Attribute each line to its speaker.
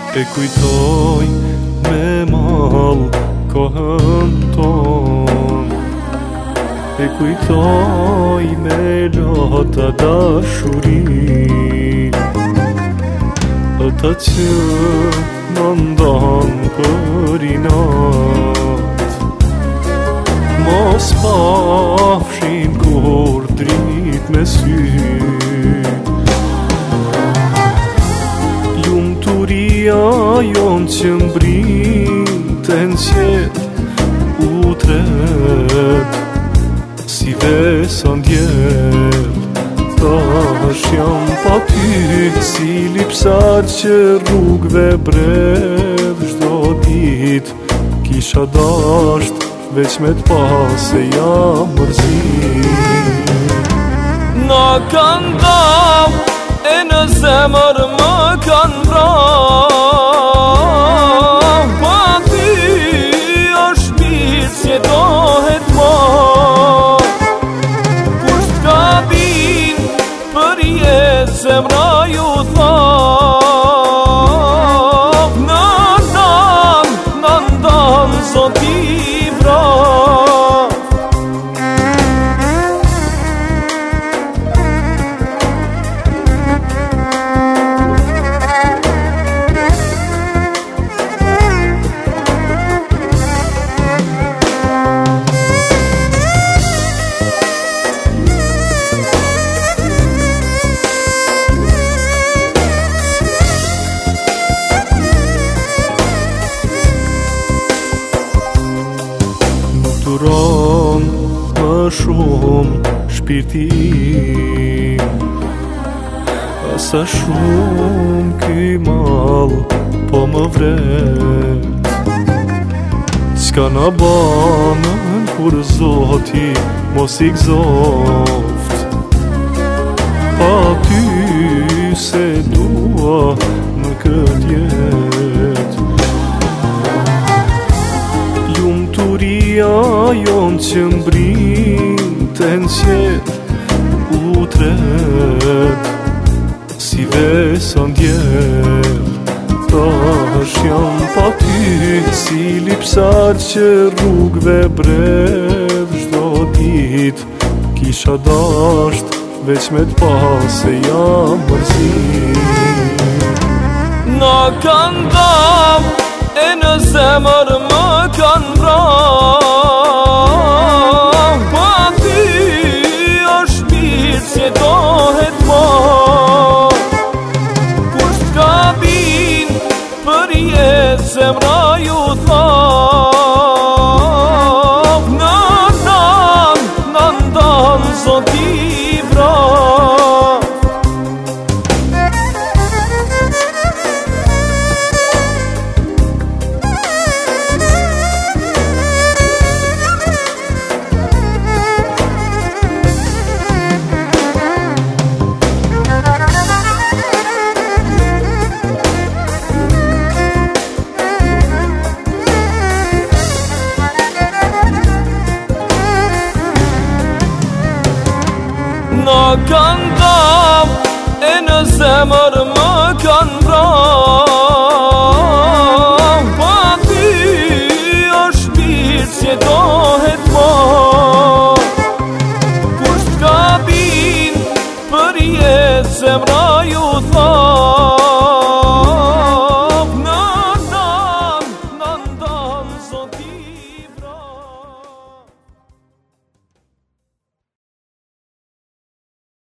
Speaker 1: E kujtoj me mall kohën ton, e kujtoj me lota dashuri, ata që më ndan për inat, mos pafshin kur drit me sy. Lumturia jon që mbrinten qet u tret, si vesa ndjel, tash jam pa ty, si lipsar që rrugve bredh çdo dit. Kisha dasht veç me t'pas se jam mërzit.
Speaker 2: Na kanë dam e në zemër më kanë vra, pa ty është mirë që dohet ma. Kusht ka bin për jetë zemra ju thav, në ndan zoti vra.
Speaker 1: Duron më shumë shpirti im, asa shumë ky mall po më vret. Çka na banën kur Zoti mos i gzoft, pa ty se dua në këtë jet. Lumturia jon që mbrinten qet u tret, si vesa ndjel, tash jam pa ty, si lipsar që rrugve bredh çdo dit. Kisha dasht veç me t'pas se jam mërzit.
Speaker 2: Na kanë dam e në zemër më kanë vra, pa ty është mirë që dohet ma. Kusht ka bin për jetë zemra ju thav, në ndan zoti vra. Na kanë dam e në zemër më kanë vra, pa ty është mirë që dohet ma. Kusht ka bin për jetë zemra ju thav,